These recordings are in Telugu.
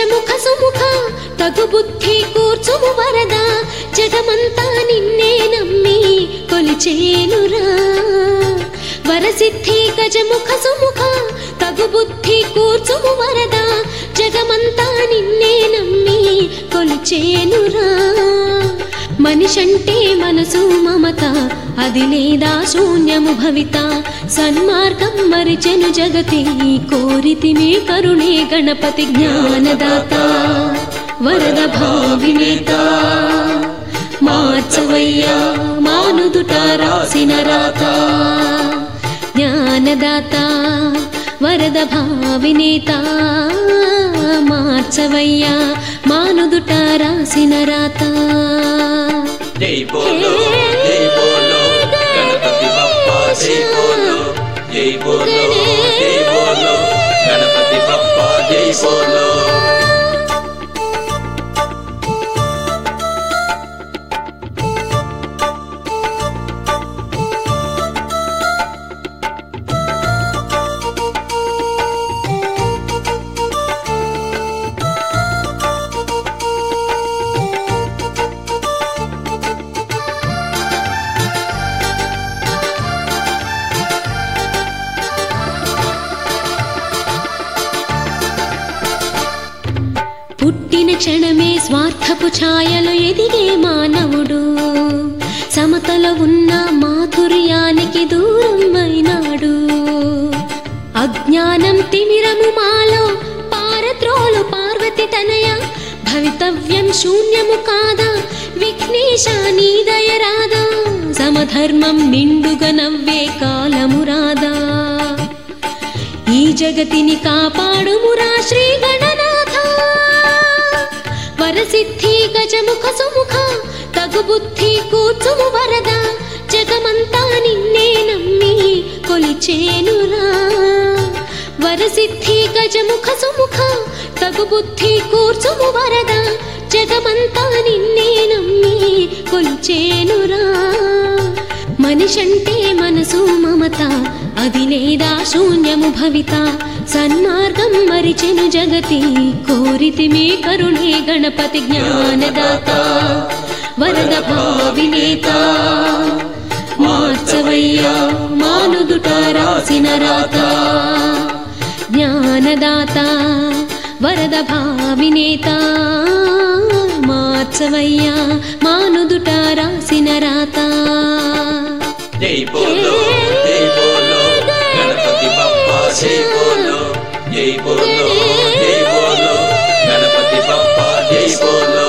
గజముఖ సుముఖ తగు బుద్ధి కూర్చుము వరద జగమంతా నిన్నే నమ్మి కొలిచేనురా వరసిద్ధి గజముఖ సుముఖ తగు బుద్ధి కూర్చుము వరద జగమంతా నిన్నే నమ్మి కొలిచేనురా మనిషంటే మనసు మమత అది లేదా శూన్యము భవిత సన్మార్గం మరిచెను జగతి కోరితిమే కరుణే గణపతి జ్ఞానదాత వరద భావినేత మార్చవయ్యా మానుదుట రాసిన రాత జ్ఞానదాత వరద భావినేత మార్చవయ్యా మానుదుట రాసిన రాత జై బోలో జై బోలో గణపతి బప్పా జై బోలో జై బోలో జై బోలో గణపతి బప్పా జై బోలో పుట్టిన క్షణమే స్వార్థపు ఛాయలు ఎదిగే మానవుడు సమతలో ఉన్న మాధుర్యానికి దూరం అయినాడు అజ్ఞానం తిమిరము మాలో పారద్రోలు పార్వతి తనయ భవితవ్యం శూన్యము కాదా విఘ్నేశ నీ దయ రాదా సమధర్మం నిండుగా నవ్వే కాలము రాదా ఈ జగతిని కాపాడుమురా శ్రీ గణనాథ వరసిద్ధి గజముఖ సుముఖ తగు బుద్ధి కూర్చుము వరద జగమంతా నిన్నే నమ్మి కొలిచేనురా వరసిద్ధి గజముఖ సుముఖ తగు బుద్ధి కూర్చుము వరద జగమంతా నిన్నే నమ్మి కొలిచేనురా మనిషంటే మనసు మమత అది లేదా శూన్యము భవిత సన్మార్గం మరిచెను జగతి కోరితిమే కరుణే గణపతి జ్ఞానదాత వరద భావినేత మార్చవయ్యా మానుదుట రాసిన రాత జ్ఞానదాత వరద భావినేత మార్చవయ్యా మానుదుట రాసిన రాత జై బోలో జై బోలో గణపతి బప్పా జై బోలో జై బోలో జై బోలో గణపతి బప్పా జై బోలో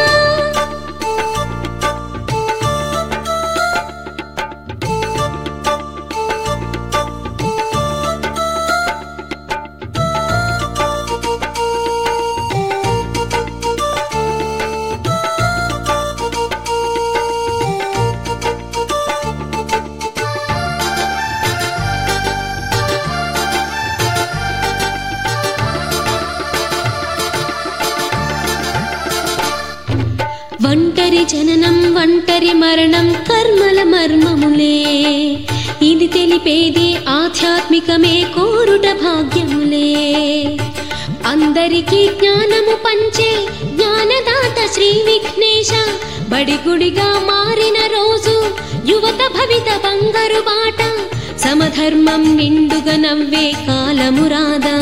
ఒంటరి జననం ఒంటరి మరణం కర్మల మర్మములే ఇది తెలిపేది ఆధ్యాత్మికమే కోరుట భాగ్యములే అందరికీ జ్ఞానము పంచే జ్ఞానదాత శ్రీ విఘ్నేశ బడిగుడిగా మారిన రోజు యువత భవిత బంగారు బాట సమధర్మం నిండుగా నవ్వే కాలము రాదా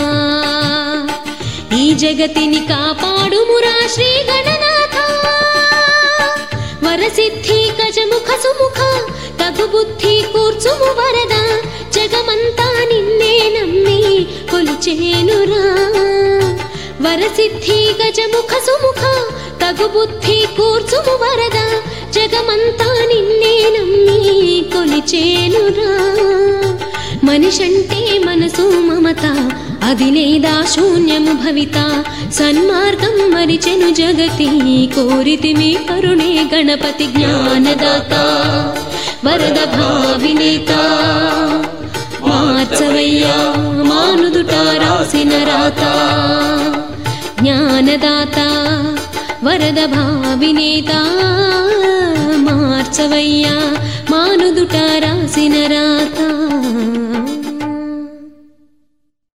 ఈ జగతిని కాపాడుమురా శ్రీ గణనాథ వరసిద్ధి గజముఖ సుముఖ తగు బుద్ధి కూర్చుము వరద జగమంతా నిన్నే నమ్మి కొలిచేనురా వరసిద్ధి గజముఖ సుముఖ తగు బుద్ధి కూర్చుము వరద జగమంతా నిన్నే నమ్మి కొలిచేనురా మనిషంటే మనసు మమత అది లేదా శూన్యము భవిత సన్మార్గం మరిచెను జగతి కోరితిమి కరుణే గణపతి జ్ఞానదాత వరద భావినేత మార్చవయ్యా మానుదుట రాసిన రాత జ్ఞానదాత వరద భావినేత మార్చవయ్యా మానుదుట రాసిన రాత